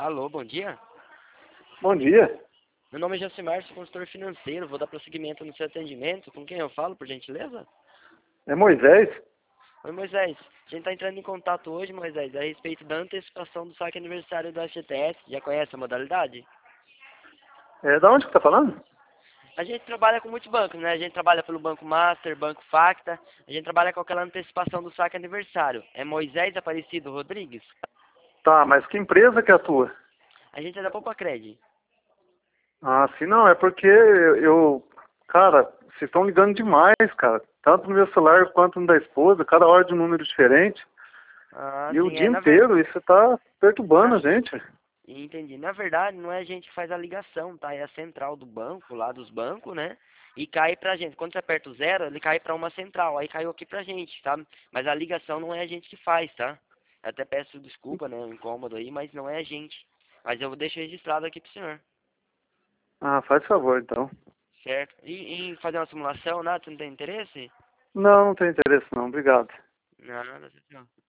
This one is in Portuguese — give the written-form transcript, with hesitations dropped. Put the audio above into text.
Alô, bom dia. Bom dia. Meu nome é Jacimar, sou consultor financeiro. Vou dar prosseguimento no seu atendimento. Com quem eu falo, por gentileza? É Moisés? Oi, Moisés. A gente está entrando em contato hoje, Moisés, a respeito da antecipação do saque aniversário do FGTS. Já conhece a modalidade? Da onde que tá falando? A gente trabalha com muitos bancos, né? A gente trabalha pelo Banco Master, Banco Facta. A gente trabalha com aquela antecipação do saque aniversário. É Moisés Aparecido Rodrigues? Tá, mas que empresa que é a tua? A gente é da Poupa-Cred. Ah, sim, não, é porque cara, vocês estão ligando demais, cara. Tanto no meu celular quanto no da esposa, cada hora de um número diferente. Ah, E o sim, dia inteiro, isso tá perturbando a gente. Entendi. Na verdade, não é a gente que faz a ligação, tá? É a central do banco, lá dos bancos, né? E cai pra gente. Quando você aperta o zero, ele cai pra uma central. Aí caiu aqui pra gente, tá? Mas a ligação não é a gente que faz, tá? Eu até peço desculpa, né? O incômodo aí, mas não é a gente. Mas eu deixo registrado aqui pro senhor, Ah, faz favor, então. certo? E em fazer uma simulação, nada? Você não tem interesse? Não, não tem interesse não, obrigado. Nada, não.